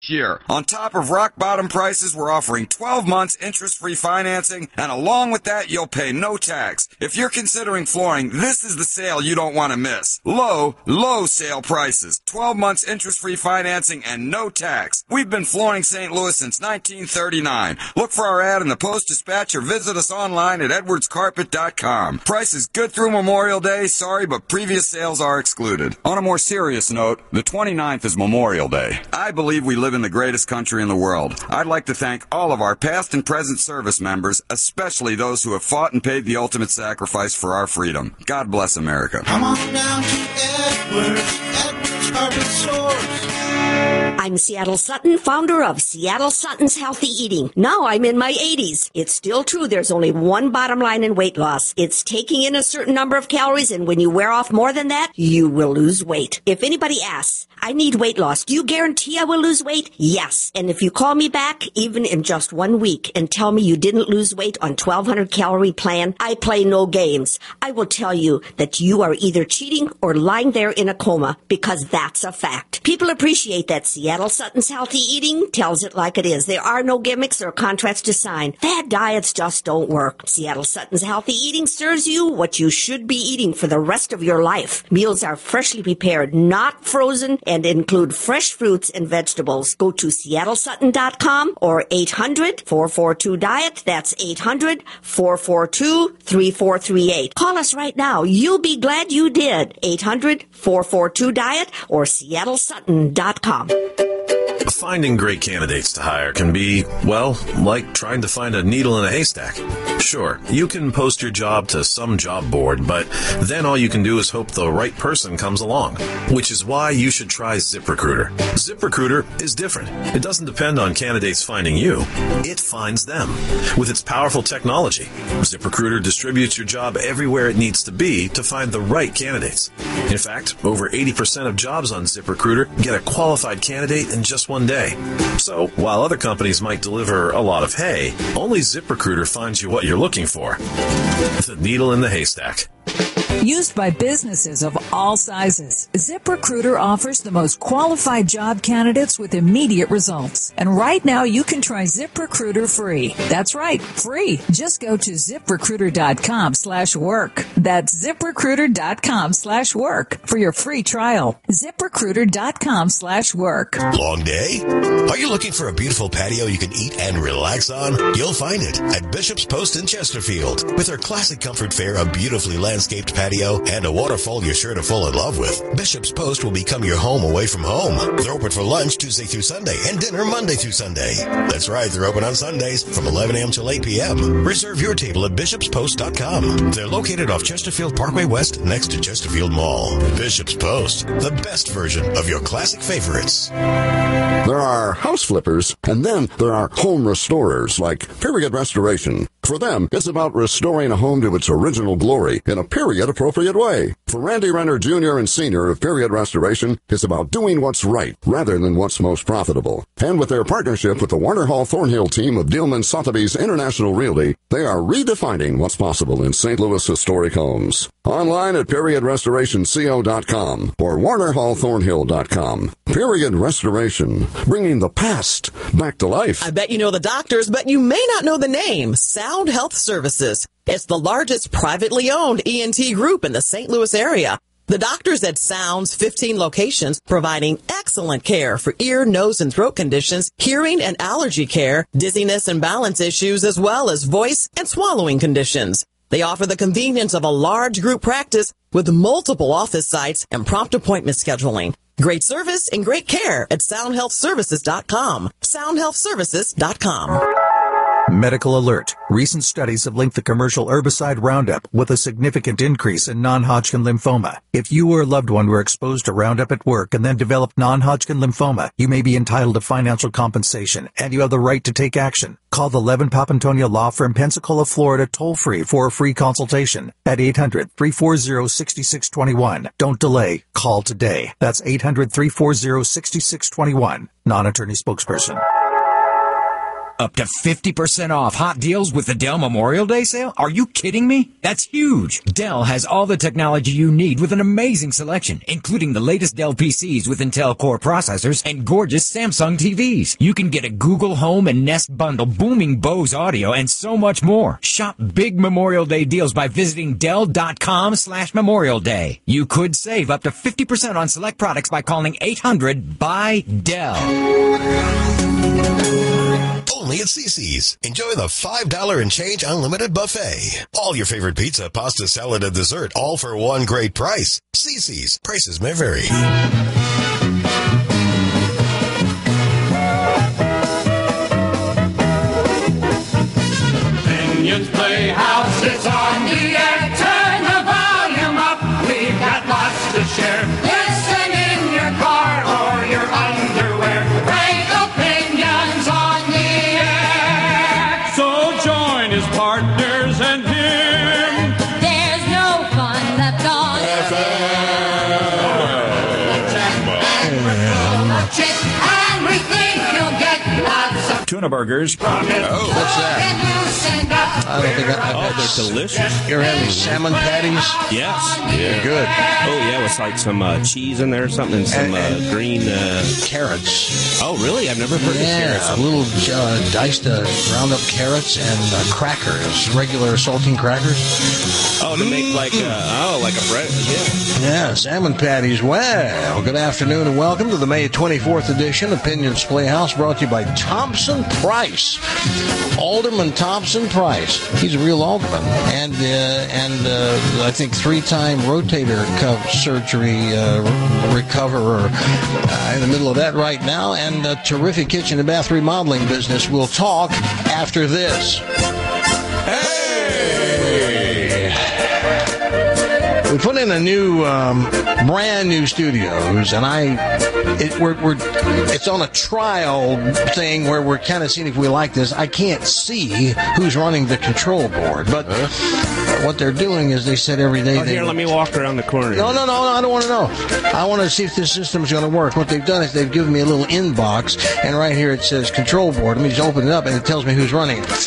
next year. On top of rock bottom prices, we're offering 12 months interest-free financing, and along with that, you'll pay no tax. If you're considering flooring, this is the sale you don't want to miss. Low sale prices. 12 months interest-free financing and no tax. We've been flooring St. Louis since 1939. Look for our ad in the Post-Dispatch or visit us online at edwardscarpet.com. Price is good through Memorial Day. Sorry, but previous sales are excluded. On a more serious note, the 29th is Memorial Day. I believe we live in the greatest country in the world. I'd like to thank all of our past and present service members, especially those who have fought and paid the ultimate sacrifice for our freedom. God bless America. Come on down to Edwards Carpet Stores. I'm Seattle Sutton, founder of Seattle Sutton's Healthy Eating. Now I'm in my 80s. It's still true there's only one bottom line in weight loss. It's taking in a certain number of calories, and when you wear off more than that, you will lose weight. If anybody asks, I need weight loss, do you guarantee I will lose weight? Yes. And if you call me back, even in just 1 week, and tell me you didn't lose weight on 1,200 calorie plan, I play no games. I will tell you that you are either cheating or lying there in a coma, because that's a fact. People appreciate that Seattle Sutton's Healthy Eating tells it like it is. There are no gimmicks or contracts to sign. Fad diets just don't work. Seattle Sutton's Healthy Eating serves you what you should be eating for the rest of your life. Meals are freshly prepared, not frozen, and include fresh fruits and vegetables. Go to seattlesutton.com or 800-442-DIET. That's 800-442-3438. Call us right now. You'll be glad you did. 800-442-DIET or seattlesutton.com. Finding great candidates to hire can be, well, like trying to find a needle in a haystack. Sure, you can post your job to some job board, but then all you can do is hope the right person comes along, which is why you should try ZipRecruiter. ZipRecruiter is different. It doesn't depend on candidates finding you. It finds them. With its powerful technology, ZipRecruiter distributes your job everywhere it needs to be to find the right candidates. In fact, over 80% of jobs on ZipRecruiter get a qualified candidate in just one day. So, while other companies might deliver a lot of hay, only ZipRecruiter finds you what you're looking for. The needle in the haystack. Used by businesses of all sizes, ZipRecruiter offers the most qualified job candidates with immediate results. And right now, you can try ZipRecruiter free. That's right, free. Just go to ZipRecruiter.com/work. That's ZipRecruiter.com/work for your free trial. ZipRecruiter.com/work. Long day? Are you looking for a beautiful patio you can eat and relax on? You'll find it at Bishop's Post in Chesterfield. With their classic comfort fare, a beautifully landscaped patio, and a waterfall you're sure to fall in love with, Bishop's Post will become your home away from home. They're open for lunch Tuesday through Sunday and dinner Monday through Sunday. That's right, they're open on Sundays from 11 a.m. till 8 p.m. Reserve your table at bishopspost.com. They're located off Chesterfield Parkway West next to Chesterfield Mall. Bishop's Post, the best version of your classic favorites. There are house flippers, and then there are home restorers like Period Restoration. For them, it's about restoring a home to its original glory in a period-appropriate way. For Randy Renner Jr. and Sr. of Period Restoration, it's about doing what's right rather than what's most profitable. And with their partnership with the Warner Hall Thornhill team of Dillman Sotheby's International Realty, they are redefining what's possible in St. Louis historic homes. Online at periodrestorationco.com or warnerhallthornhill.com. Period Restoration, bringing the past back to life. I bet you know the doctors, but you may not know the name. Sound Health Services. It's the largest privately owned ENT group in the St. Louis area. The doctors at Sound's 15 locations providing excellent care for ear, nose, and throat conditions, hearing and allergy care, dizziness and balance issues, as well as voice and swallowing conditions. They offer the convenience of a large group practice with multiple office sites and prompt appointment scheduling. Great service and great care at soundhealthservices.com. soundhealthservices.com. Medical alert. Recent studies have linked the commercial herbicide Roundup with a significant increase in non-Hodgkin lymphoma. If you or a loved one were exposed to Roundup at work and then developed non-Hodgkin lymphoma, you may be entitled to financial compensation, and you have the right to take action. Call the Levin Papantonia Law Firm, Pensacola, Florida, toll-free for a free consultation at 800-340-6621. Don't delay. Call today. That's 800-340-6621. Non-attorney spokesperson. Up to 50% off hot deals with the Dell Memorial Day sale? Are you kidding me? That's huge. Dell has all the technology you need with an amazing selection, including the latest Dell PCs with Intel Core processors and gorgeous Samsung TVs. You can get a Google Home and Nest bundle, booming Bose audio, and so much more. Shop big Memorial Day deals by visiting Dell.com/Memorial Day. You could save up to 50% on select products by calling 800-BUY-DELL. Only at CC's. Enjoy the $5 and change unlimited buffet. All your favorite pizza, pasta, salad, and dessert, all for one great price. CC's. Prices may vary. Opinions Playhouse is on the air. Turn the volume up. We've got lots to share. Listen in your car or your underwear. Great opinions on the air. So join his partners and him. There's no fun left on and we think you'll get lots of tuna burgers. what's that? I don't think I've had they're delicious. You're having salmon patties? Yes. Yeah. Good. Oh, yeah, with like some cheese in there or something, and some green... carrots. Oh, really? I've never heard of carrots. Yeah, little diced ground up carrots and crackers, regular saltine crackers. Oh, to make like a bread, Yeah, salmon patties. Well, good afternoon and welcome to the May 24th edition of Opinions Playhouse, brought to you by Thompson Price. Alderman Thompson Price. He's a real alderman, and I think 3-time rotator cuff surgery recoverer in the middle of that right now, and a terrific kitchen and bath remodeling business. We'll talk after this. We put in a new, brand new studios, and it's on a trial thing where we're kind of seeing if we like this. I can't see who's running the control board, but what they're doing is they said every day. Here, let me walk around the corner. No, I don't want to know. I want to see if this system's going to work. What they've done is they've given me a little inbox, and right here it says control board. Let me just open it up, and it tells me who's running it.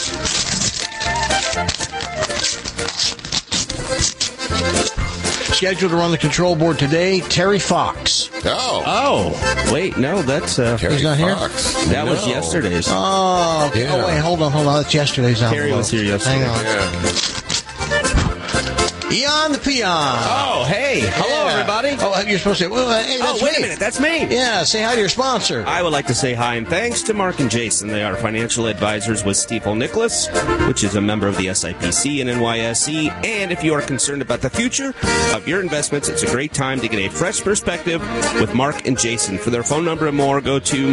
Scheduled to run the control board today, Terry Fox. Oh, wait, no, that's... He's not here? That was yesterday's. Oh, okay. Yeah. Oh, wait, hold on. That's yesterday's. Terry was here yesterday. Hang on. Eon the Peon. Oh, hey. Hello, everybody. Oh, you're supposed to say, well, hey, that's wait me. a minute. That's me. Yeah, say hi to your sponsor. I would like to say hi and thanks to Mark and Jason. They are financial advisors with Stifel Nicholas, which is a member of the SIPC and NYSE. And if you are concerned about the future of your investments, it's a great time to get a fresh perspective with Mark and Jason. For their phone number and more, go to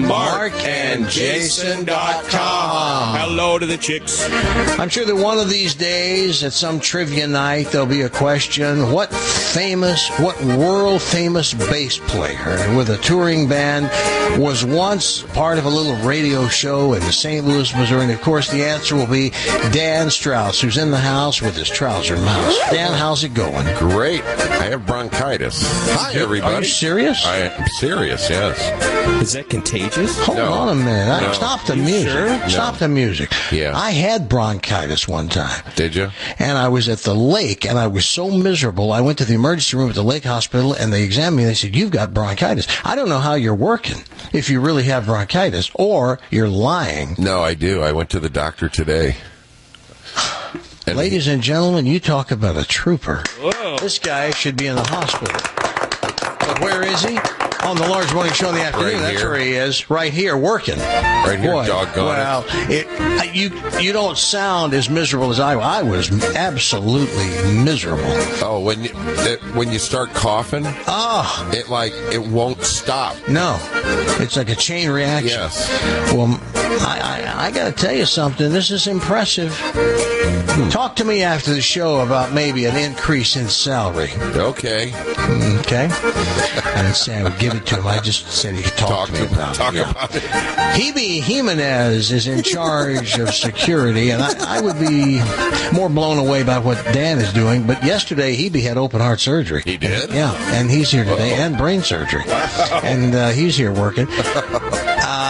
markandjason.com. Hello to the chicks. I'm sure that one of these days at some trivia night there'll be a question: what world famous bass player with a touring band was once part of a little radio show in St. Louis, Missouri? And of course the answer will be Dan Strauss, who's in the house with his trouser mouse. Dan, how's it going? Great. I have bronchitis. Hi, everybody. Are you serious? I am serious, yes. Is that contagious? Hold on a minute. No. Stop the music. Sure? Stop the music. Yeah. I had bronchitis one time. Did you? And I was at the lake, and I was so miserable. I went to the emergency room at the lake hospital, and they examined me. They said, "You've got bronchitis." I don't know how you're working if you really have bronchitis, or you're lying. No, I do. I went to the doctor today. Ladies and gentlemen, you talk about a trooper. Whoa. This guy should be in the hospital. But where is he? On the Large Morning Show in the afternoon. Right That's here. where he is. Right here, working. Right here, Boy, doggone well, you don't sound as miserable as I was. I was absolutely miserable. Oh, when you start coughing, it won't stop. No, it's like a chain reaction. Yes. Well, I got to tell you something. This is impressive. Talk to me after the show about maybe an increase in salary. Okay. Okay. I didn't say I would give it to him. I just said he could talk to me about it. About it. Hebe Jimenez is in charge of security, and I would be more blown away by what Dan is doing. But yesterday, Hebe had open heart surgery. He did? Yeah, and he's here today, and brain surgery. And he's here working.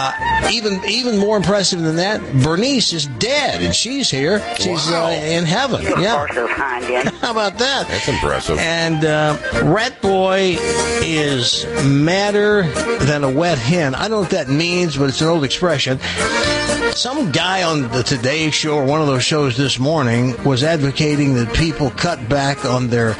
Even more impressive than that, Bernice is dead, and she's here. She's in heaven. Yeah. How about that? That's impressive. And Rat Boy is madder than a wet hen. I don't know what that means, but it's an old expression. Some guy on the Today Show or one of those shows this morning was advocating that people cut back on their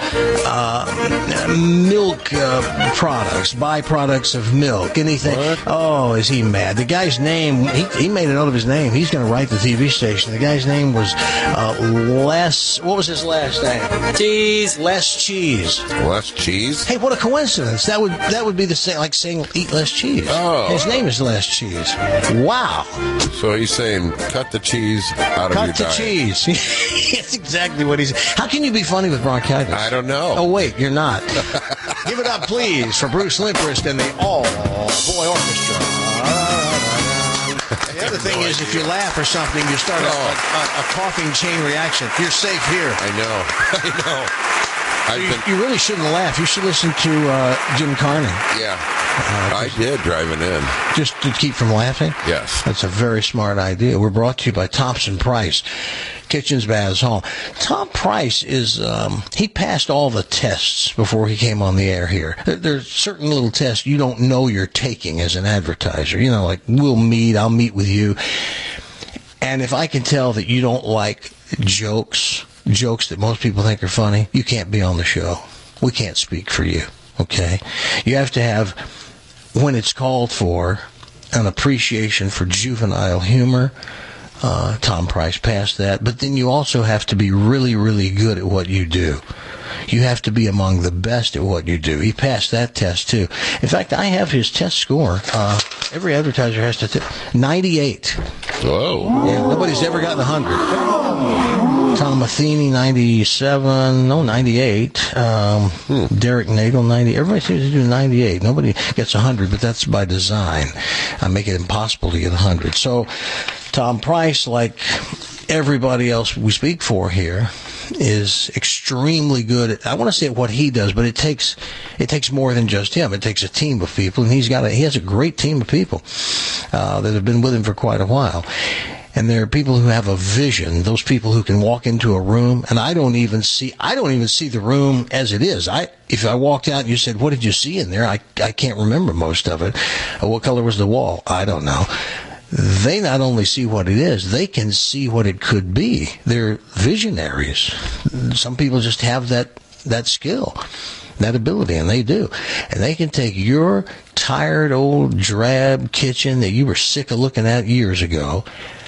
milk products, byproducts of milk. Anything? Oh, is he mad? The guy's name, he made a note of his name. He's going to write the TV station. The guy's name was Les. What was his last name? Cheese. Les Cheese. Les Cheese? Hey, what a coincidence. That would be the same, like saying eat less cheese. Oh. His name is Les Cheese. Wow. So he's saying cut the cheese out of your diet. Cut the cheese. That's exactly what he's... How can you be funny with bronchitis? I don't know. Oh, wait, you're not. Give it up, please, for Bruce Limprist and the All-Boy Orchestra. The other thing is, if you laugh or something, you start a coughing chain reaction. You're safe here. I know. You really shouldn't laugh. You should listen to Jim Carney. Yeah. I did driving in. Just to keep from laughing? Yes. That's a very smart idea. We're brought to you by Thompson Price. Kitchens, Baths, Home. Tom Price is, he passed all the tests before he came on the air here. There's certain little tests you don't know you're taking as an advertiser. You know, like, I'll meet with you. And if I can tell that you don't like jokes that most people think are funny, you can't be on the show. We can't speak for you, okay? You have to have, when it's called for, an appreciation for juvenile humor. Tom Price passed that. But then you also have to be really, really good at what you do. You have to be among the best at what you do. He passed that test, too. In fact, I have his test score. Every advertiser has to 98. Whoa. Yeah, nobody's ever gotten 100. Tom Matheny, 97. No, 98. Derek Nagel, 90. Everybody seems to do 98. Nobody gets 100, but that's by design. I make it impossible to get 100. So Tom Price, like everybody else we speak for here, is extremely good at, I want to say what he does, but it takes more than just him. It takes a team of people, and he has a great team of people that have been with him for quite a while. And there are people who have a vision, those people who can walk into a room, and I don't even see the room as it is. If I walked out and you said, what did you see in there? I can't remember most of it. What color was the wall? I don't know. They not only see what it is, they can see what it could be. They're visionaries. Some people just have that skill, that ability, and they do. And they can take your tired, old, drab kitchen that you were sick of looking at years ago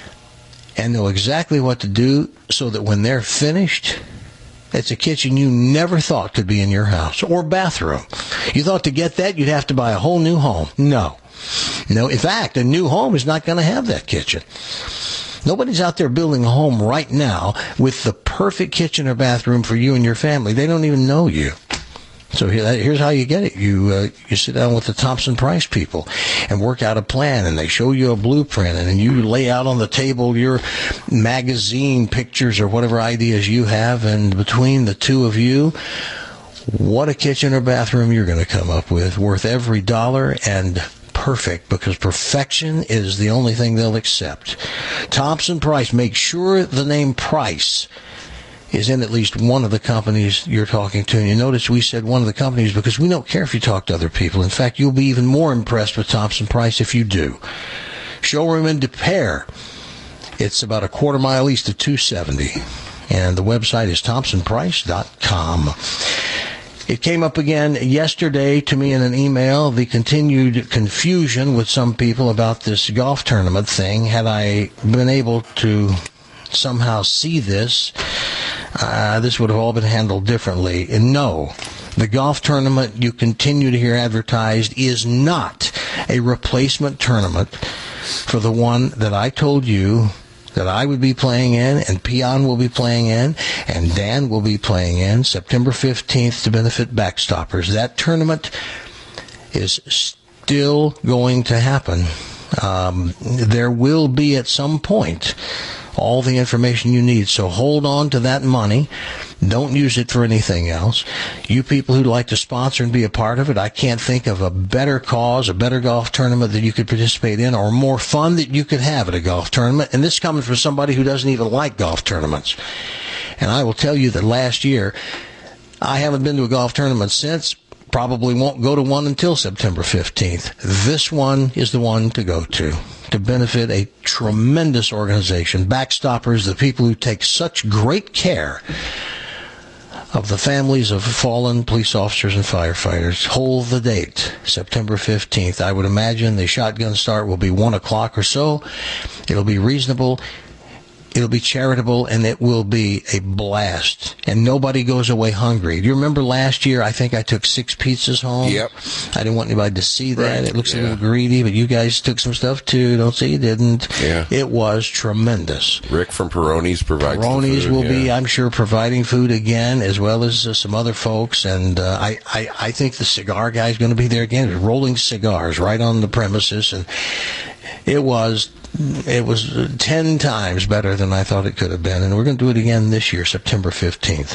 and know exactly what to do so that when they're finished, it's a kitchen you never thought could be in your house or bathroom. You thought to get that, you'd have to buy a whole new home. No, in fact, a new home is not going to have that kitchen. Nobody's out there building a home right now with the perfect kitchen or bathroom for you and your family. They don't even know you. So here's how you get it. You sit down with the Thompson Price people and work out a plan, and they show you a blueprint, and then you lay out on the table your magazine pictures or whatever ideas you have, and between the two of you, what a kitchen or bathroom you're going to come up with, worth every dollar and perfect, because perfection is the only thing they'll accept. Thompson Price, make sure the name Price is in at least one of the companies you're talking to. And you notice we said one of the companies because we don't care if you talk to other people. In fact, you'll be even more impressed with Thompson Price if you do. Showroom in Des Peres. It's about a quarter mile east of 270. And the website is thompsonprice.com. It came up again yesterday to me in an email, the continued confusion with some people about this golf tournament thing. Had I been able to somehow see this, this would have all been handled differently. And no, the golf tournament you continue to hear advertised is not a replacement tournament for the one that I told you that I would be playing in, and Peon will be playing in, and Dan will be playing in September 15th to benefit Backstoppers. That tournament is still going to happen. There will be at some point all the information you need. So hold on to that money. Don't use it for anything else. You people who'd like to sponsor and be a part of it, I can't think of a better cause, a better golf tournament that you could participate in, or more fun that you could have at a golf tournament. And this comes from somebody who doesn't even like golf tournaments. And I will tell you that last year, I haven't been to a golf tournament since. Probably won't go to one until September 15th. This one is the one to go to benefit a tremendous organization. Backstoppers, the people who take such great care of the families of fallen police officers and firefighters. Hold the date, September 15th. I would imagine the shotgun start will be 1 o'clock or so. It'll be reasonable. It'll be charitable, and it will be a blast. And nobody goes away hungry. Do you remember last year, I think I took 6 pizzas home? Yep. I didn't want anybody to see that. Right. It looks a little greedy, but you guys took some stuff too. Don't say you didn't. Yeah. It was tremendous. Rick from Peroni's provides the Peroni's food, will be, I'm sure, providing food again, as well as some other folks. And I think the cigar guy's going to be there again. There's rolling cigars right on the premises. And it was 10 times better than I thought it could have been. And we're going to do it again this year, September 15th.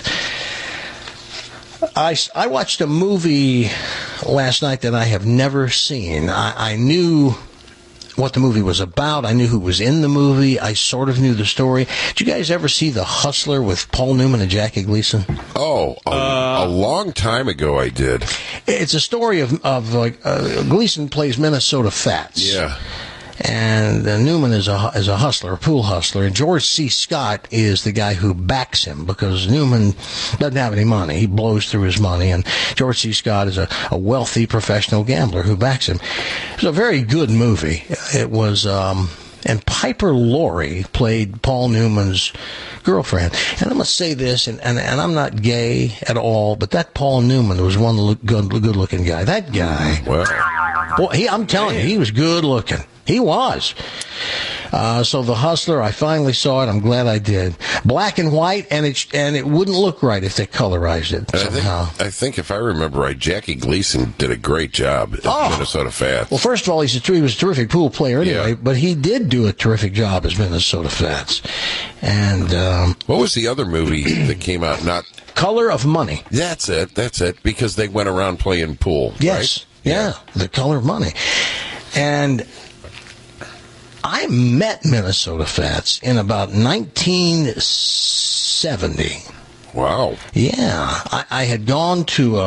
I watched a movie last night that I have never seen. I knew what the movie was about. I knew who was in the movie. I sort of knew the story. Did you guys ever see The Hustler with Paul Newman and Jackie Gleason? Oh, a long time ago I did. It's a story of Gleason plays Minnesota Fats. Yeah. And Newman is a hustler, a pool hustler, and George C. Scott is the guy who backs him because Newman doesn't have any money. He blows through his money, and George C. Scott is a wealthy professional gambler who backs him. It was a very good movie. It was, and Piper Laurie played Paul Newman's girlfriend. And I must say this, and I'm not gay at all, but that Paul Newman was one good-looking guy. That guy, boy, I'm telling you, he was good-looking. He was. So The Hustler, I finally saw it. I'm glad I did. Black and white, and it wouldn't look right if they colorized it somehow. I think if I remember right, Jackie Gleason did a great job at Minnesota Fats. Well, first of all, he was a terrific pool player anyway, but he did do a terrific job as Minnesota Fats. And what was the other movie that came out? Not Color of Money. That's it. Because they went around playing pool. Yes. Right? Yeah, The Color of Money. And I met Minnesota Fats in about 1970. Wow. Yeah. I had gone to,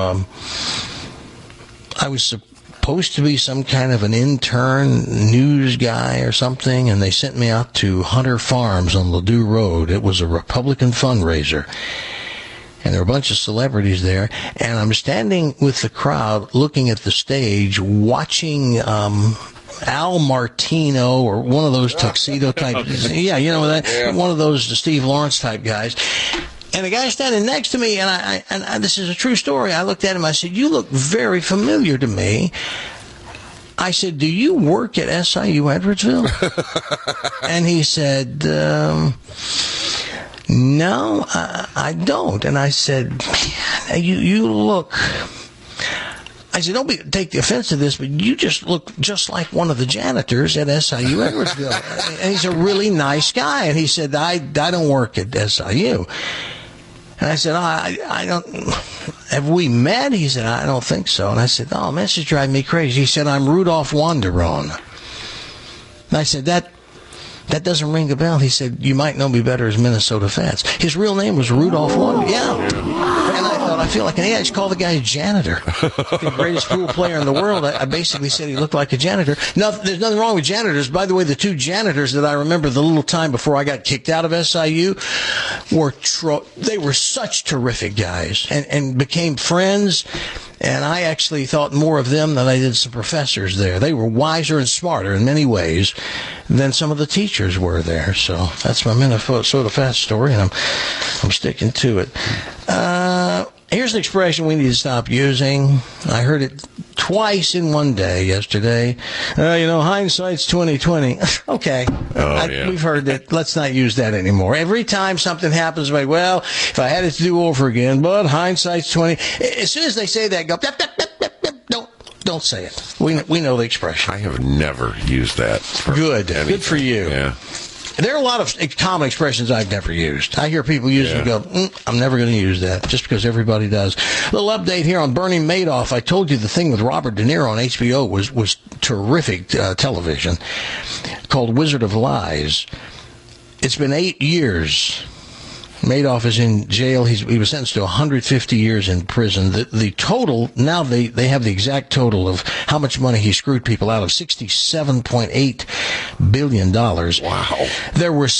I was supposed to be some kind of an intern news guy or something, and they sent me out to Hunter Farms on Ladue Road. It was a Republican fundraiser. And there were a bunch of celebrities there, and I'm standing with the crowd looking at the stage, watching Al Martino or one of those tuxedo type, yeah, you know that, one of those Steve Lawrence type guys. And the guy standing next to me, and I this is a true story. I looked at him. I said, "You look very familiar to me." I said, "Do you work at SIU Edwardsville?" And he said, "No, I don't." And I said, "You look." I said, "Don't take the offense to this, but you just look just like one of the janitors at SIU Edwardsville." And he's a really nice guy. And he said, I don't work at SIU. And I said, I don't, have we met? He said, "I don't think so." And I said, "Oh, man, this is driving me crazy." He said, "I'm Rudolph Wanderone." And I said, That doesn't ring a bell." He said, "You might know me better as Minnesota Fats." His real name was Rudolph Wanderone. Yeah. And I thought, I feel like an idiot. I just called the guy a janitor. The greatest pool player in the world. I basically said he looked like a janitor. Now, there's nothing wrong with janitors. By the way, the two janitors that I remember the little time before I got kicked out of SIU they were such terrific guys and became friends. And I actually thought more of them than I did some professors there. They were wiser and smarter in many ways than some of the teachers were there. So that's my Minnesota Fats story, and I'm sticking to it. Here's an expression we need to stop using. I heard it twice in one day yesterday. Hindsight's 20/20. Okay. We've heard it. Let's not use that anymore. Every time something happens, I'm like, well, if I had it to do over again, but hindsight's 20. As soon as they say that, go, don't say it. We know the expression. I have never used that. Good for you. Yeah. There are a lot of common expressions I've never used. I hear people use it and go, I'm never going to use that, just because everybody does. A little update here on Bernie Madoff. I told you the thing with Robert De Niro on HBO was terrific television, called Wizard of Lies. It's been 8 years. Madoff is in jail. He was sentenced to 150 years in prison. The total, now they have the exact total of how much money he screwed people out of, $67.8 billion. Wow. There were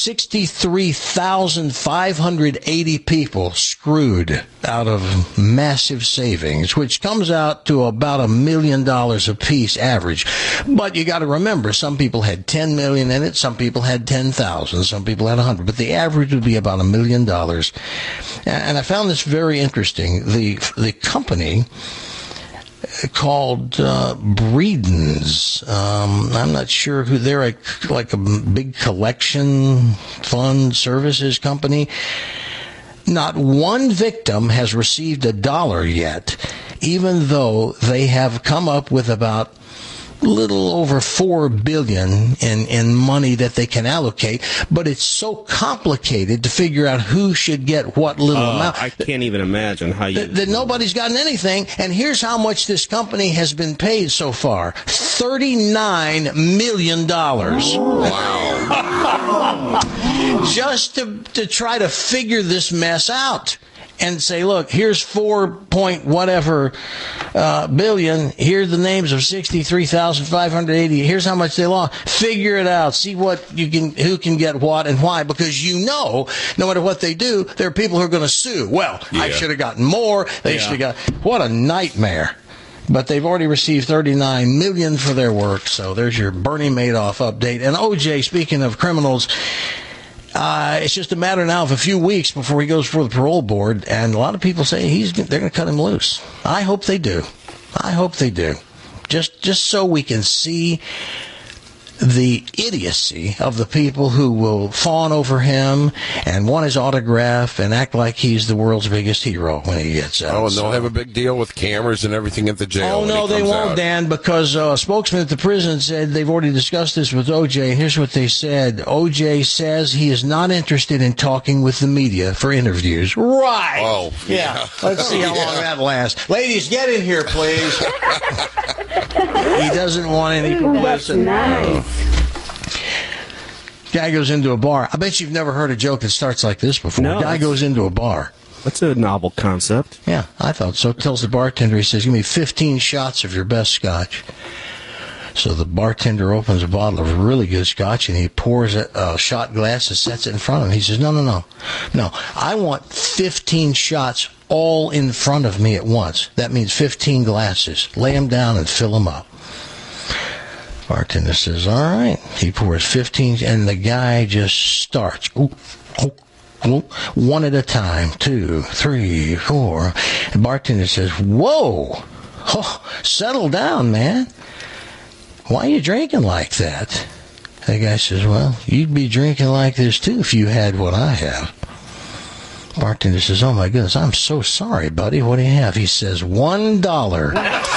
63,580 people screwed out of massive savings, which comes out to about $1 million apiece average. But you got to remember, some people had 10 million in it, some people had 10,000, some people had 100, but the average would be about $1 million. And I found this very interesting. The company called Breedens. I'm not sure who they're, like a big collection fund services company. Not one victim has received $1 yet, even though they have come up with about little over $4 billion in money that they can allocate, but it's so complicated to figure out who should get what little amount. I can't even imagine how you... That nobody's gotten anything, and here's how much this company has been paid so far. $39 million. Wow. Just to try to figure this mess out. And say, look, here's 4.whatever billion. Here's the names of 63,580. Here's how much they lost. Figure it out. See who can get what and why. Because no matter what they do, there are people who are going to sue. Well, I should have gotten more. They should have got. What a nightmare. But they've already received $39 million for their work. So there's your Bernie Madoff update. And OJ, speaking of criminals, it's just a matter now of a few weeks before he goes before the parole board, and a lot of people say they're going to cut him loose. I hope they do. Just so we can see the idiocy of the people who will fawn over him and want his autograph and act like he's the world's biggest hero when he gets out. Oh, and they'll have a big deal with cameras and everything at the jail. Oh, no, they won't, Dan, because a spokesman at the prison said they've already discussed this with OJ, and here's what they said. OJ says he is not interested in talking with the media for interviews. Right. Oh, yeah. Let's see how long that lasts. Ladies, get in here, please. He doesn't want any publicity. Guy goes into a bar. I bet you've never heard a joke that starts like this before. No, Guy goes into a bar. That's a novel concept. Yeah, I thought so. Tells the bartender, he says, give me 15 shots of your best scotch. So the bartender opens a bottle of really good scotch, and he pours a shot glass and sets it in front of him. He says, no. I want 15 shots all in front of me at once. That means 15 glasses. Lay them down and fill them up. Bartender says, all right. He pours 15, and the guy just starts. One at a time. 2, 3, 4. The bartender says, whoa. Oh, settle down, man. Why are you drinking like that? The guy says, well, you'd be drinking like this, too, if you had what I have. Bartender says, oh, my goodness, I'm so sorry, buddy. What do you have? He says, $1.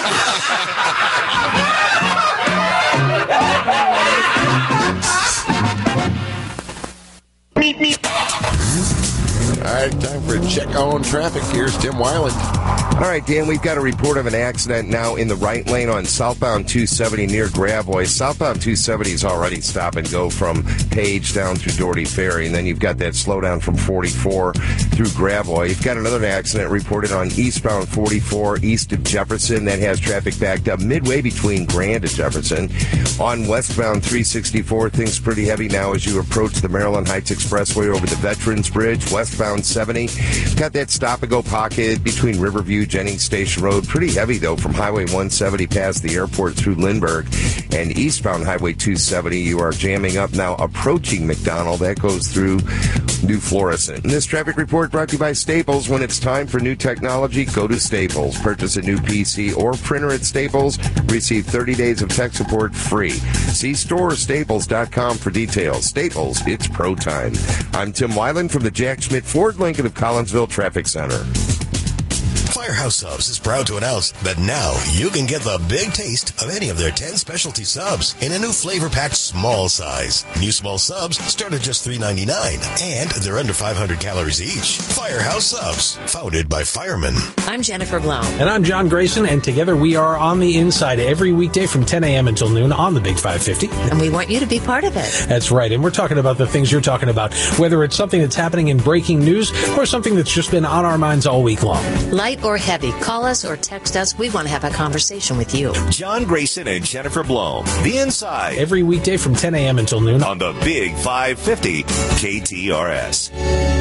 All right, time for a check on traffic. Here's Tim Weiland. All right, Dan, we've got a report of an accident now in the right lane on southbound 270 near Gravois. Southbound 270 is already stop and go from Page down through Doherty Ferry, and then you've got that slowdown from 44 through Gravois. You've got another accident reported on eastbound 44 east of Jefferson that has traffic backed up midway between Grand and Jefferson. On westbound 364, things pretty heavy now as you approach the Maryland Heights Expressway over the Veterans Bridge. Westbound 70, got that stop-and-go pocket between Riverview, Jennings Station Road. Pretty heavy, though, from Highway 170 past the airport through Lindbergh. And eastbound Highway 270, you are jamming up now approaching McDonald. That goes through New Florissant. And this traffic report brought to you by Staples. When it's time for new technology, go to Staples. Purchase a new PC or printer at Staples. Receive 30 days of tech support free. See storestaples.com for details. Staples, it's pro time. I'm Tim Weiland from the Jack Schmidt Ford Lincoln of Collinsville Traffic Center. Firehouse Subs is proud to announce that now you can get the big taste of any of their 10 specialty subs in a new flavor-packed small size. New small subs start at just $3.99, and they're under 500 calories each. Firehouse Subs, founded by firemen. I'm Jennifer Blount. And I'm John Grayson, and together we are on the inside every weekday from 10 a.m. until noon on the Big 550. And we want you to be part of it. That's right, and we're talking about the things you're talking about, whether it's something that's happening in breaking news or something that's just been on our minds all week long. Light or heavy, call us or text us. We want to have a conversation with you. John Grayson and Jennifer Blome, The Inside. Every weekday from 10 a.m. until noon on the Big 550 KTRS.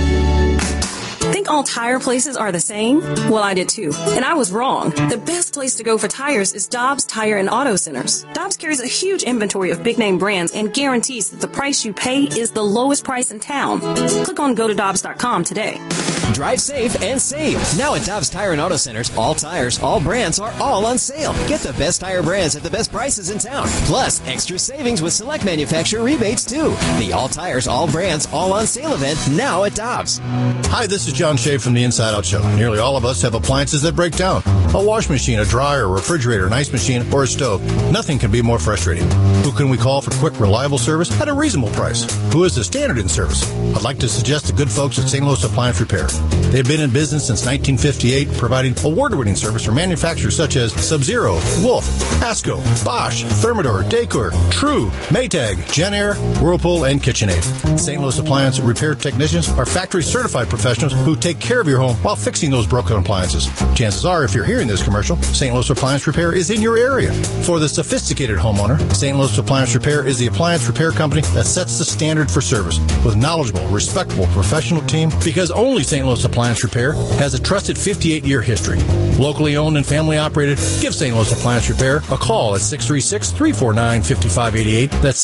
Think all tire places are the same? Well, I did too. And I was wrong. The best place to go for tires is Dobbs Tire and Auto Centers. Dobbs carries a huge inventory of big name brands and guarantees that the price you pay is the lowest price in town. Click on gotodobbs.com today. Drive safe and save. Now at Dobbs Tire and Auto Centers, all tires, all brands are all on sale. Get the best tire brands at the best prices in town. Plus, extra savings with select manufacturer rebates too. The all tires, all brands, all on sale event now at Dobbs. Hi, this is John Shea from the Inside Out Show. Nearly all of us have appliances that break down. A wash machine, a dryer, a refrigerator, an ice machine, or a stove. Nothing can be more frustrating. Who can we call for quick, reliable service at a reasonable price? Who is the standard in service? I'd like to suggest the good folks at St. Louis Appliance Repair. They've been in business since 1958, providing award-winning service for manufacturers such as Sub-Zero, Wolf, ASCO, Bosch, Thermador, Dacor, True, Maytag, Genair, Whirlpool, and KitchenAid. St. Louis Appliance Repair technicians are factory-certified professionals who take care of your home while fixing those broken appliances. Chances are, if you're hearing this commercial, St. Louis Appliance Repair is in your area. For the sophisticated homeowner, St. Louis Appliance Repair is the appliance repair company that sets the standard for service with knowledgeable, respectable, professional team, because only St. Louis Appliance Repair has a trusted 58-year history. Locally owned and family operated, give St. Louis Appliance Repair a call at 636-349-5588. That's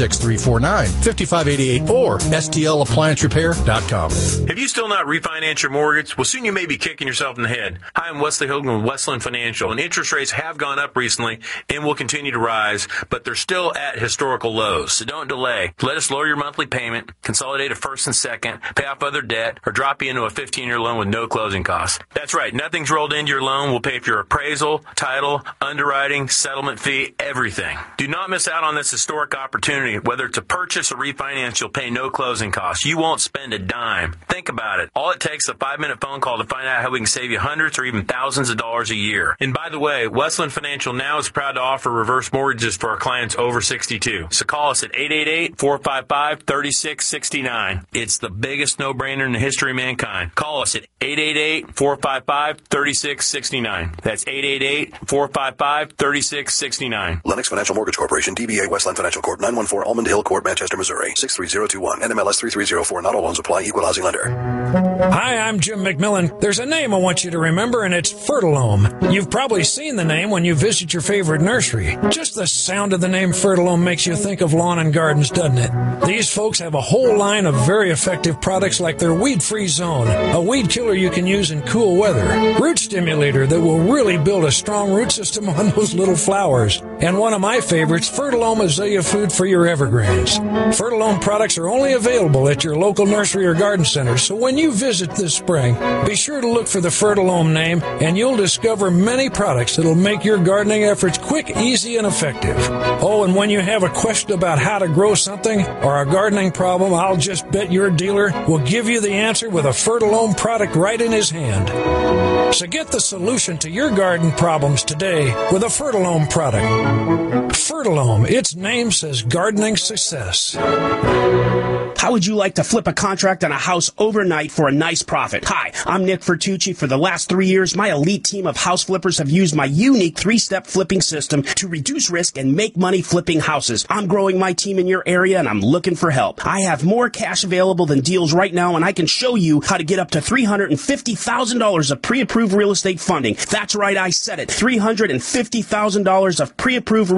636-349-5588 or STLApplianceRepair.com. Have you still not refinanced your mortgage? Well, soon you may be kicking yourself in the head. Hi, I'm Wesley Hogan with Westland Financial, and interest rates have gone up recently and will continue to rise, but they're still at historical lows. So don't delay. Let us lower your monthly payment, consolidate a first and second, pay off other debt, or drop you into a 15-year loan with no closing costs. That's right. Nothing's rolled into your loan. We'll pay for your appraisal, title, underwriting, settlement fee, everything. Do not miss out on this historic opportunity. Whether it's a purchase or refinance, you'll pay no closing costs. You won't spend a dime. Think about it. All it takes is a 5-minute phone call to find out how we can save you hundreds or even thousands of dollars a year. And by the way, Westland Financial now is proud to offer reverse mortgages for our clients over 62. So call us at 888-455-3669. It's the biggest no-brainer in the history of mankind. Call us at 888-455-3669. That's 888-455-3669. Lennox Financial Mortgage Corporation, DBA Westland Financial Corp., 914 Almond Hill Court, Manchester, Missouri, 63021, NMLS 3304. Not all loans apply. Equal housing lender. Hi, I'm Jim McMillan. There's a name I want you to remember, and it's Fertilome. You've probably seen the name when you visit your favorite nursery. Just the sound of the name Fertilome makes you think of lawn and gardens, doesn't it? These folks have a whole line of very effective products like their weed-free zone, a weed killer you can use in cool weather, root stimulator that will really build a strong root system on those little flowers, and one of my favorites, Fertilome Azalea Food for your evergreens. Fertilome products are only available at your local nursery or garden center, so when you visit this spring, be sure to look for the Fertilome name, and you'll discover many products that'll make your gardening efforts quick, easy, and effective. Oh, and when you have a question about how to grow something or a gardening problem, I'll just bet your dealer will give you the answer with a Fertilome product right in his hand. So get the solution to your garden problems today with a Fertilome product. Fertilome, its name says gardening success. How would you like to flip a contract on a house overnight for a nice profit? Hi, I'm Nick Fertucci. For the last 3 years, my elite team of house flippers have used my unique 3-step flipping system to reduce risk and make money flipping houses. I'm growing my team in your area, and I'm looking for help. I have more cash available than deals right now, and I can show you how to get up to $350,000 of pre-approved real estate funding. That's right, I said it. $350,000 of pre-approved real estate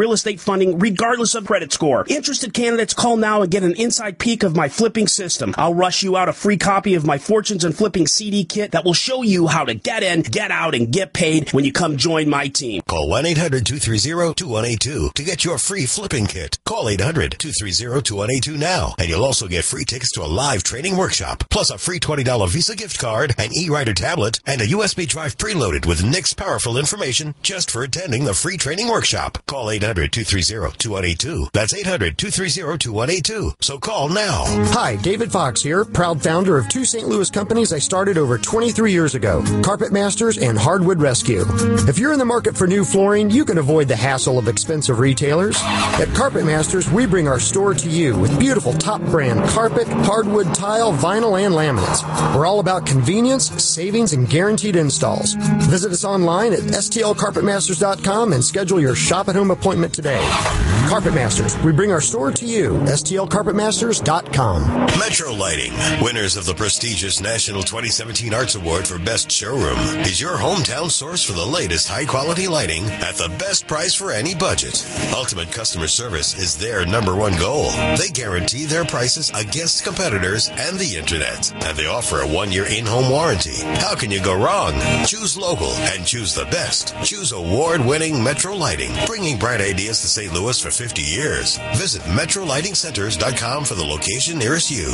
funding regardless of credit score. Interested candidates call now and get an inside peek of my flipping system. I'll rush you out a free copy of my Fortunes and Flipping CD kit that will show you how to get in, get out, and get paid when you come join my team. Call 1-800-230-2182 to get your free flipping kit. Call 800-230-2182 now, and you'll also get free tickets to a live training workshop, plus a free $20 Visa gift card, an e-writer tablet, and a USB drive preloaded with Nick's powerful information just for attending the free training workshop. Call 800-230-2182. That's 800-230-2182. So call now. Hi, David Fox here, proud founder of two St. Louis companies I started over 23 years ago, Carpet Masters and Hardwood Rescue. If you're in the market for new flooring, you can avoid the hassle of expensive retailers. At Carpet Masters, we bring our store to you with beautiful top brand carpet, hardwood, tile, vinyl, and laminates. We're all about convenience, savings, and guaranteed installs. Visit us online at stlcarpetmasters.com and schedule your shop-at-home appointment today. Carpet Masters, we bring our store to you, stlcarpetmasters.com. Metro Lighting, winners of the prestigious National 2017 Arts Award for Best Showroom, is your hometown source for the latest high-quality lighting at the best price for any budget. Ultimate customer service is their number one goal. They guarantee their prices against competitors and the internet, and they offer a 1-year in-home warranty. How can you go wrong? Choose local and choose the best. Choose award-winning Metro Lighting, bringing bright ideas to St. Louis for 50 years. Visit MetroLightingCenters.com for the location nearest you.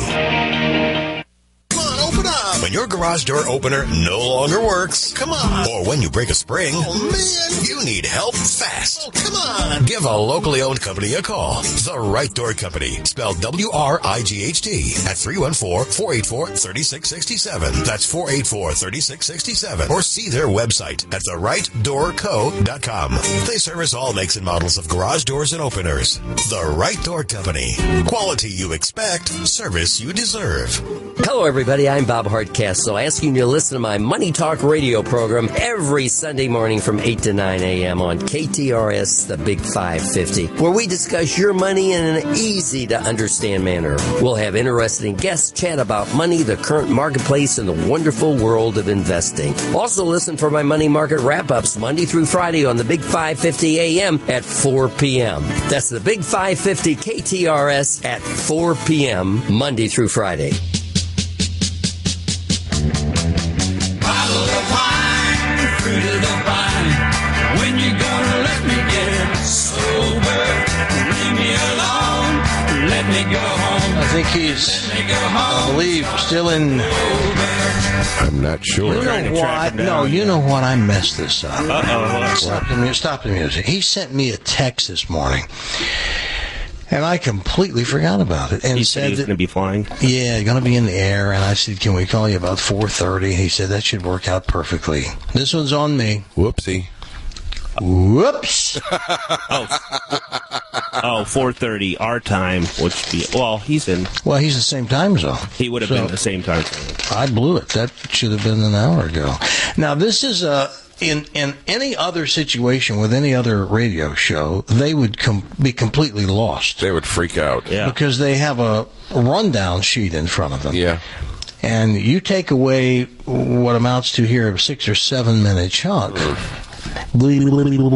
Open up. When your garage door opener no longer works, come on. Or when you break a spring, oh man, you need help fast. Oh, come on. Give a locally owned company a call. The Right Door Company, spelled WRIGHT, at 314-484-3667. That's 484-3667. Or see their website at therightdoorco.com. They service all makes and models of garage doors and openers. The Right Door Company. Quality you expect, service you deserve. Hello, everybody. I'm Bob Hardcastle, asking you to listen to my Money Talk radio program every Sunday morning from 8 to 9 a.m. on KTRS, the Big 550, where we discuss your money in an easy-to-understand manner. We'll have interesting guests chat about money, the current marketplace, and the wonderful world of investing. Also, listen for my money market wrap-ups Monday through Friday on the Big 550 a.m. at 4 p.m. That's the Big 550 KTRS at 4 p.m. Monday through Friday. Fruit of the vine. When you gonna let me get sober? Leave me alone. Let me go home. I think he's, I believe, still in. I'm not sure. You know what? No, you know what? I messed this up. Uh-oh. Stop the music. He sent me a text this morning. And I completely forgot about it. And he said he was going to be flying? Yeah, going to be in the air. And I said, can we call you about 4:30? He said, that should work out perfectly. This one's on me. Whoopsie. Whoops. 4:30 our time, which be, well, he's in. Well, he's the same time zone. He would have been the same time zone. I blew it. That should have been an hour ago. Now, this is in any other situation with any other radio show, they would be completely lost. They would freak out. Yeah. Because they have a rundown sheet in front of them. Yeah. And you take away what amounts to here a 6 or 7 minute chunk. Yeah. What do we do?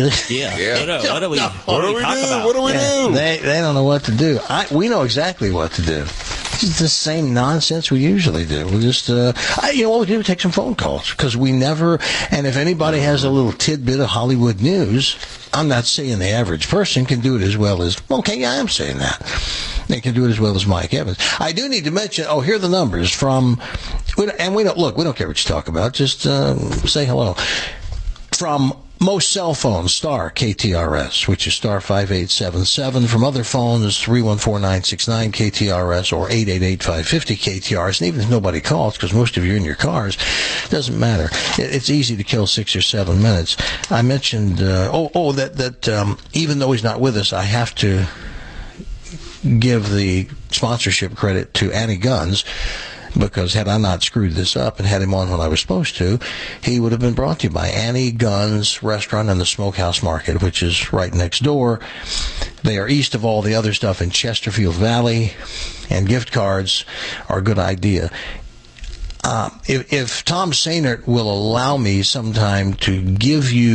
They don't know what to do. We know exactly what to do. It's the same nonsense we usually do. We just, what we do? We take some phone calls because we never. And if anybody has a little tidbit of Hollywood news, I'm not saying the average person can do it as well as. Okay, yeah, I am saying that. They can do it as well as Mike Evans. I do need to mention. Oh, here are the numbers from. And we don't care what you talk about. Just say hello. From most cell phones, star KTRS, which is star 5877. From other phones, 314-969-KTRS or 888-550-KTRS. And even if nobody calls, because most of you are in your cars, it doesn't matter. It's easy to kill 6 or 7 minutes. I mentioned, that even though he's not with us, I have to give the sponsorship credit to Annie Guns. Because had I not screwed this up and had him on when I was supposed to, he would have been brought to you by Annie Guns Restaurant and the Smokehouse Market, which is right next door. They are east of all the other stuff in Chesterfield Valley, and gift cards are a good idea. If Tom Sainert will allow me sometime to give you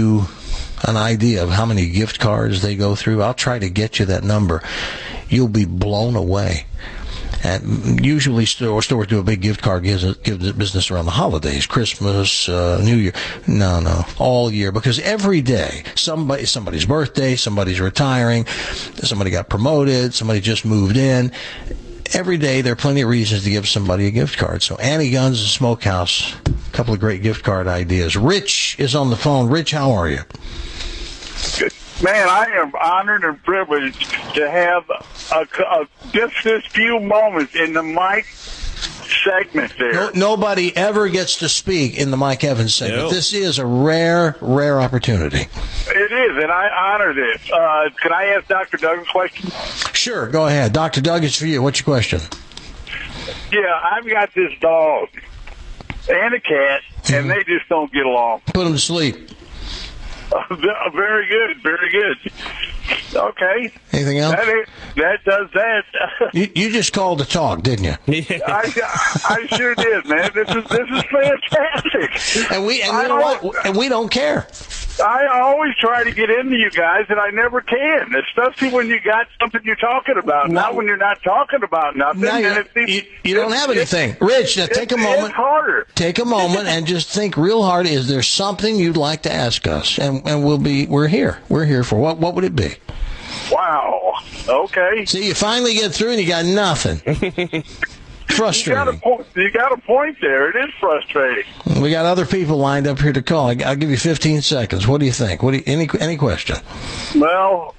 an idea of how many gift cards they go through? I'll try to get you that number. You'll be blown away. And usually stores do a big gift card business around the holidays, Christmas, New Year. No, all year, because every day somebody's birthday, somebody's retiring, somebody got promoted, somebody just moved in. Every day there are plenty of reasons to give somebody a gift card. So Annie Guns and Smokehouse, a couple of great gift card ideas. Rich is on the phone. Rich, how are you? Good. Man, I am honored and privileged to have just this few moments in the Mike segment there. Nobody ever gets to speak in the Mike Evans segment. No. This is a rare opportunity. It is, and I honor this. Can I ask Dr. Doug a question? Sure, go ahead. Dr. Doug, it's for you. What's your question? Yeah, I've got this dog and a cat, and they just don't get along. Put them to sleep. Very good, very good. Okay. Anything else? That does that. You just called to talk, didn't you? I sure did, man. This is fantastic. And we don't care. I always try to get into you guys, and I never can, especially when you got something you're talking about. Not when you're not talking about nothing. You don't have anything. Rich, take a moment. It's harder. Take a moment and just think real hard. Is there something you'd like to ask us? And we're here. We're here for what would it be? Wow. Okay. See, you finally get through and you got nothing. Frustrating. You got a point there. It is frustrating. We got other people lined up here to call. I'll give you 15 seconds. What do you think? Any question? Well,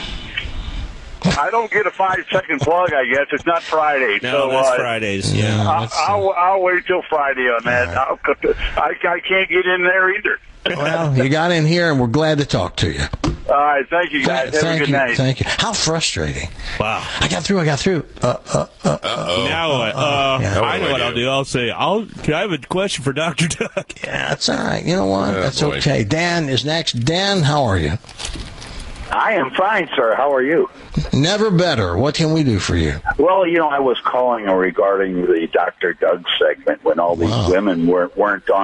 I don't get a 5-second plug, I guess. It's not Friday. No, that's Fridays. Yeah. I'll wait till Friday on that. Right. I can't get in there either. Well, you got in here, and we're glad to talk to you. All right, thank you, guys. Have a good night. Thank you. How frustrating. Wow. I got through. Now what? I know what I'll do. I'll say, can I have a question for Dr. Doug? Yeah, that's all right. You know what? That's okay. Dan is next. Dan, how are you? I am fine, sir. How are you? Never better. What can we do for you? Well, I was calling regarding the Dr. Doug segment when all these women weren't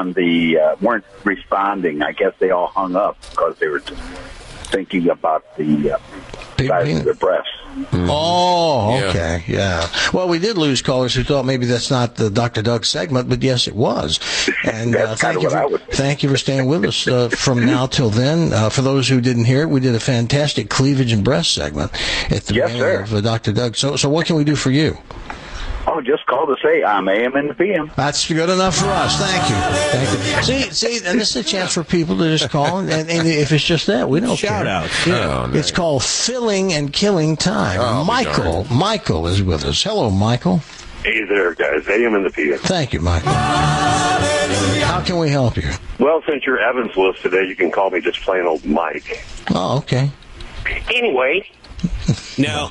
responding. I guess they all hung up because they were thinking about the size of their breasts. Oh, okay, yeah. Well, we did lose callers who thought maybe that's not the Dr. Doug segment, but yes, it was. And thank you for staying with us from now till then. For those who didn't hear it, we did a fantastic cleavage and breast segment at the beginning of Dr. Doug. So what can we do for you? Oh, just call to say I'm AM and PM. That's good enough for us. Thank you. See, and this is a chance for people to just call, and if it's just that, we don't shout care. out. Yeah. Oh, it's called filling and killing time. Michael is with us. Hello, Michael. Hey there, guys. AM and the PM. Thank you, Michael. How can we help you? Well, since you're Evans list today, you can call me just plain old Mike. Oh, okay. Anyway. No.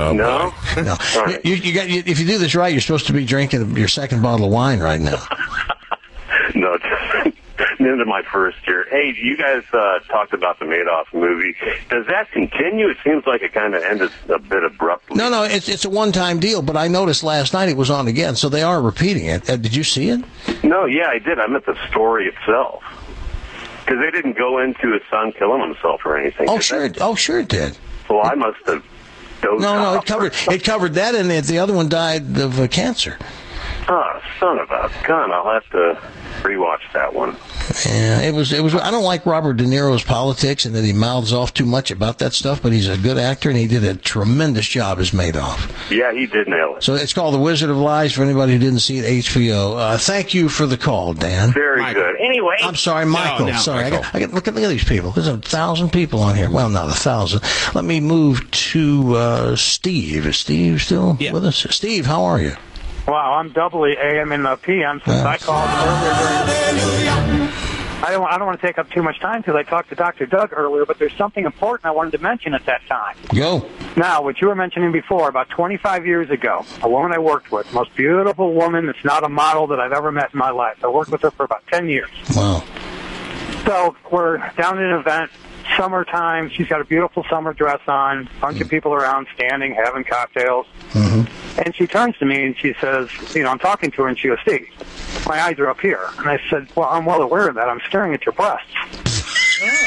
Right. If you do this right, you're supposed to be drinking your second bottle of wine right now. No, into my first year. Hey, you guys talked about the Madoff movie. Does that continue? It seems like it kind of ended a bit abruptly. No, it's a one-time deal, but I noticed last night it was on again, so they are repeating it. Did you see it? No, yeah, I did. I meant the story itself. Because they didn't go into his son killing himself or anything. Oh, sure it did. Well, I must have dozed off. It covered that, and the other one died of cancer. Oh, son of a gun! I'll have to rewatch that one. Yeah, it was. I don't like Robert De Niro's politics and that he mouths off too much about that stuff, but he's a good actor and he did a tremendous job as Madoff. Yeah, he did nail it. So it's called The Wizard of Lies for anybody who didn't see it. HBO. Thank you for the call, Dan. Very good. Anyway, I'm sorry, Michael. Sorry, Michael. I got look at these people. There's 1,000 people on here. Well, not 1,000. Let me move to Steve. Is Steve still with us? Steve, how are you? Wow, I'm doubly AM and PM since I called earlier. I don't want to take up too much time because I talked to Dr. Doug earlier, but there's something important I wanted to mention at that time. Go. Now, what you were mentioning before, about 25 years ago, a woman I worked with, most beautiful woman that's not a model that I've ever met in my life. I worked with her for about 10 years. Wow. So we're down at an event, summertime. She's got a beautiful summer dress on, a bunch of people around standing, having cocktails. Mm-hmm. And she turns to me and she says, I'm talking to her, and she goes, Steve, my eyes are up here. And I said, well, I'm well aware of that. I'm staring at your breasts.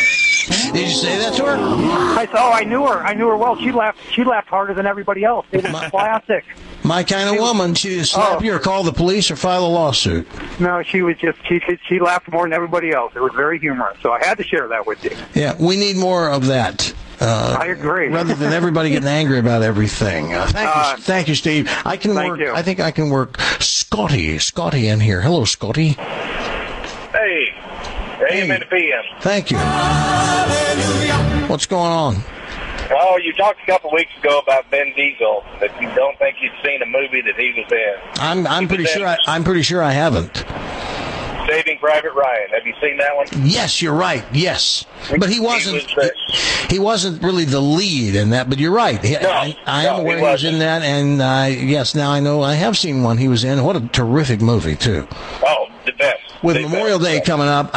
Did you say that to her? I said, I knew her. I knew her well. She laughed harder than everybody else. It was classic. My kind of woman. She'd slap you or call the police or file a lawsuit. No, she was just, she laughed more than everybody else. It was very humorous. So I had to share that with you. Yeah, we need more of that. I agree. Rather than everybody getting angry about everything. Thank you, Steve. I think I can work Scotty in here. Hello, Scotty. Hey. AM and PM. Thank you. What's going on? Well, you talked a couple weeks ago about Ben Diesel, that you don't think you'd seen a movie that he was in. I'm pretty sure I haven't. Saving Private Ryan. Have you seen that one? Yes, you're right. Yes, but he wasn't really the lead in that. But you're right. I am aware he was in that, and yes, now I know I have seen one he was in. What a terrific movie too. Oh, the best. With Memorial Day coming up,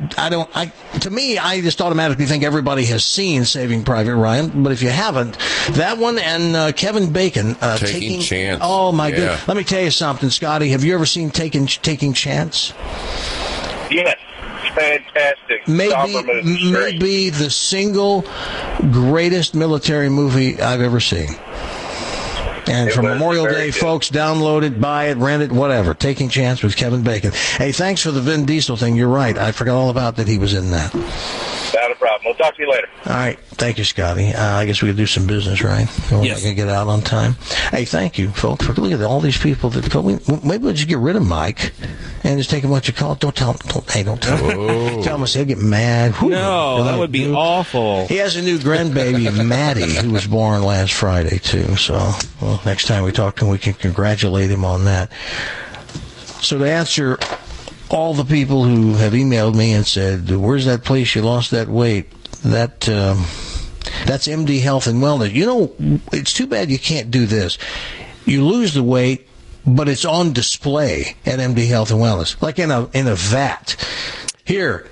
to me, I just automatically think everybody has seen Saving Private Ryan. But if you haven't, that one and Kevin Bacon, Taking Chance. Oh my goodness! Let me tell you something, Scotty. Have you ever seen Taking Chance? Yes. Fantastic. Maybe the single greatest military movie I've ever seen. And for Memorial Day, folks, download it, buy it, rent it, whatever. Taking Chance with Kevin Bacon. Hey, thanks for the Vin Diesel thing. You're right. I forgot all about that he was in that. Not a problem. We'll talk to you later. All right. Thank you, Scotty. I guess we could do some business, right? Yes. I can get out on time. Hey, thank you, folks, for looking at all these people that call. Maybe we'll just get rid of Mike and just take a bunch of calls. Don't tell him. Don't tell him. Tell him he'll get mad. Whew. No, that would be awful. He has a new grandbaby, Maddie, who was born last Friday, too. So, next time we talk to him, we can congratulate him on that. So to answer all the people who have emailed me and said, where's that place you lost that weight? That's MD Health and Wellness. You know, it's too bad you can't do this. You lose the weight, but it's on display at MD Health and Wellness, like in a vat. Here's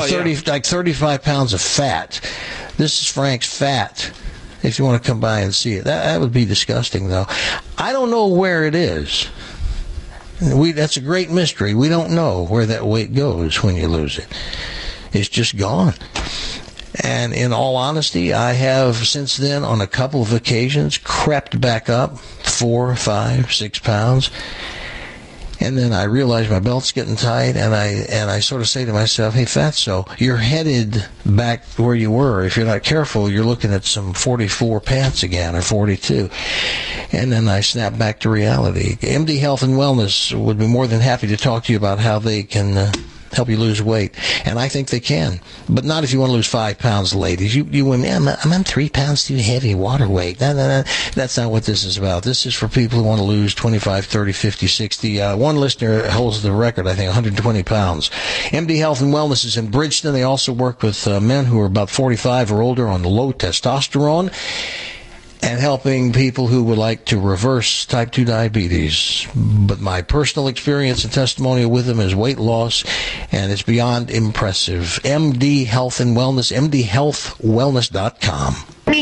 35 pounds of fat. This is Frank's fat. If you want to come by and see it, that would be disgusting, though. I don't know where it is. That's a great mystery. We don't know where that weight goes when you lose it. It's just gone. And in all honesty, I have since then, on a couple of occasions, crept back up 4, 5, 6 pounds. And then I realize my belt's getting tight, and I sort of say to myself, hey, Fatso, you're headed back where you were. If you're not careful, you're looking at some 44 pants again, or 42. And then I snap back to reality. MD Health and Wellness would be more than happy to talk to you about how they can help you lose weight. And I think they can. But not if you want to lose 5 pounds, ladies. You women, I'm 3 pounds too heavy, water weight. No. That's not what this is about. This is for people who want to lose 25, 30, 50, 60. One listener holds the record, I think, 120 pounds. MD Health and Wellness is in Bridgeton. They also work with men who are about 45 or older on low testosterone, and helping people who would like to reverse type 2 diabetes. But my personal experience and testimonial with them is weight loss, and it's beyond impressive. MD Health and Wellness, mdhealthwellness.com.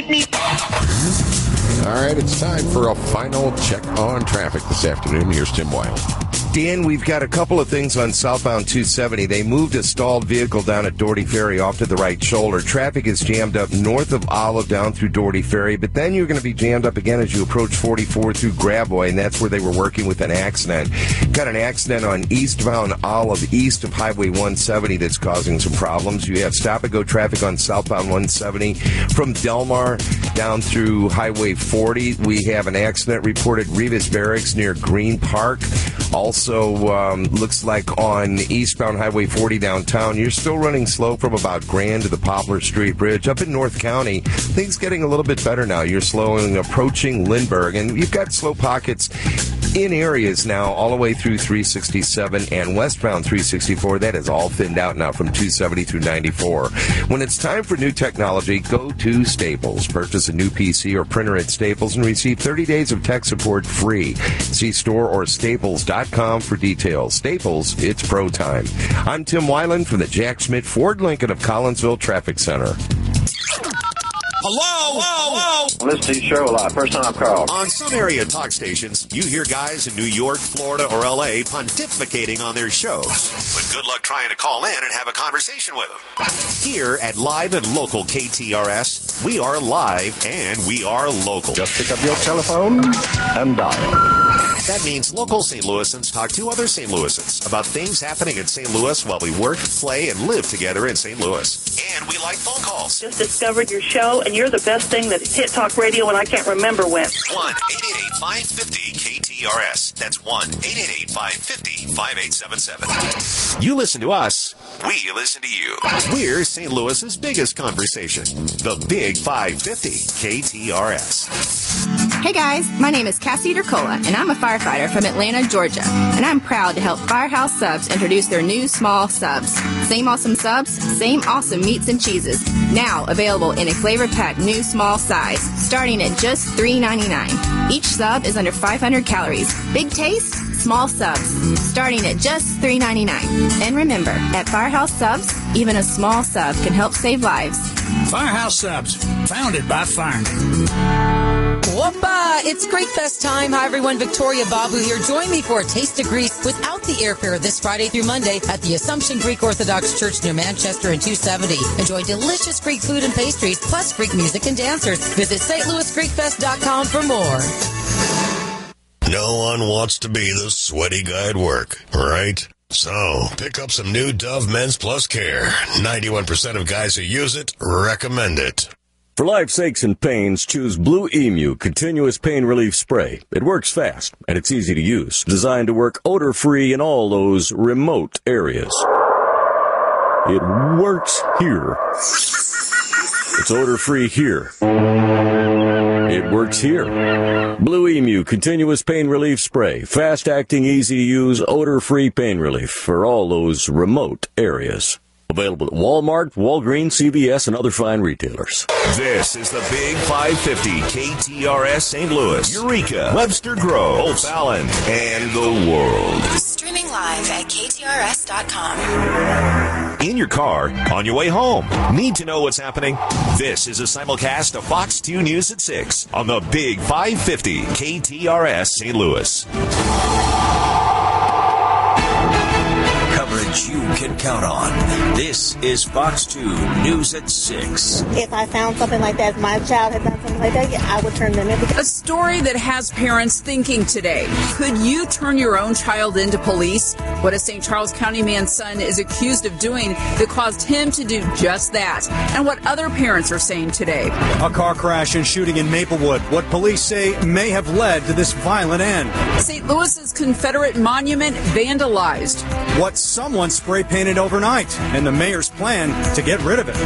All right, it's time for a final check on traffic this afternoon. Here's Tim Wiley. Dan, we've got a couple of things on southbound 270. They moved a stalled vehicle down at Doherty Ferry off to the right shoulder. Traffic is jammed up north of Olive down through Doherty Ferry, but then you're going to be jammed up again as you approach 44 through Gravois, and that's where they were working with an accident. Got an accident on eastbound Olive east of Highway 170 that's causing some problems. You have stop-and-go traffic on southbound 170 from Delmar down through Highway 40. We have an accident reported Revis Barracks near Green Park. Also, looks like on eastbound Highway 40 downtown, you're still running slow from about Grand to the Poplar Street Bridge. Up in North County, things getting a little bit better now. You're slowing, approaching Lindbergh, and you've got slow pockets in areas now all the way through 367 and westbound 364. That is all thinned out now from 270 through 94. When it's time for new technology, go to Staples. Purchase a new PC or printer at Staples and receive 30 days of tech support free. See store or staples.com for details. Staples, it's pro time. I'm Tim Weiland from the Jack Schmidt Ford Lincoln of Collinsville Traffic Center. Hello? I listen to your show a lot. First time I've called. On some area talk stations, you hear guys in New York, Florida, or L.A. pontificating on their shows. But good luck trying to call in and have a conversation with them. Here at Live and Local KTRS, we are live and we are local. Just pick up your telephone and dial. That means local St. Louisans talk to other St. Louisans about things happening in St. Louis while we work, play, and live together in St. Louis. And we like phone calls. Just discovered your show, and you're the best thing that hit talk radio, and I can't remember when. 1-888-550-KTRS. That's 1-888-550-5877. You listen to us. We listen to you. We're St. Louis's biggest conversation. The Big 550 KTRS. Hey guys, my name is Cassie Dercola, and I'm a firefighter from Atlanta, Georgia. And I'm proud to help Firehouse Subs introduce their new small subs. Same awesome subs, same awesome meats and cheeses. Now available in a flavor-packed new small size, starting at just $3.99. Each sub is under 500 calories. Big taste? Small subs, starting at just $3.99. And remember, at Firehouse Subs, even a small sub can help save lives. Firehouse Subs, founded by firemen. Whoopa! It's Greek Fest time. Hi, everyone. Victoria Babu here. Join me for a taste of Greece without the airfare this Friday through Monday at the Assumption Greek Orthodox Church near Manchester and 270. Enjoy delicious Greek food and pastries, plus Greek music and dancers. Visit stlouisgreekfest.com for more. No one wants to be the sweaty guy at work, right? So, pick up some new Dove Men's Plus Care. 91% of guys who use it recommend it. For life's aches and pains, choose Blue Emu Continuous Pain Relief Spray. It works fast, and it's easy to use. Designed to work odor-free in all those remote areas. It works here. It's odor-free here. It works here. Blue Emu Continuous Pain Relief Spray. Fast-acting, easy-to-use, odor-free pain relief for all those remote areas. Available at Walmart, Walgreens, CVS, and other fine retailers. This is the Big 550 KTRS St. Louis, Eureka, Webster Grove, O'Fallon, and the world. Streaming live at KTRS.com. In your car, on your way home. Need to know what's happening? This is a simulcast of Fox 2 News at 6 on the Big 550 KTRS St. Louis. Coverage you can count on. This is Fox 2 News at 6. If I found something like that, if my child had done something like that, yeah, I would turn them in. A story that has parents thinking today. Could you turn your own child into police? What a St. Charles County man's son is accused of doing that caused him to do just that. And what other parents are saying today. A car crash and shooting in Maplewood. What police say may have led to this violent end. St. Louis's Confederate monument vandalized. What someone spray painted overnight, and the mayor's plan to get rid of it.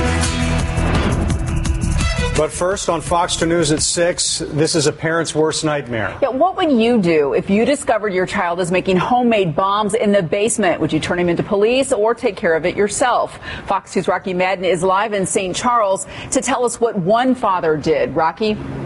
But first, on Fox 2 News at 6, this is a parent's worst nightmare. Yeah, what would you do if you discovered your child is making homemade bombs in the basement? Would you turn him into police or take care of it yourself? Fox 2's Rocky Madden is live in St. Charles to tell us what one father did. Rocky?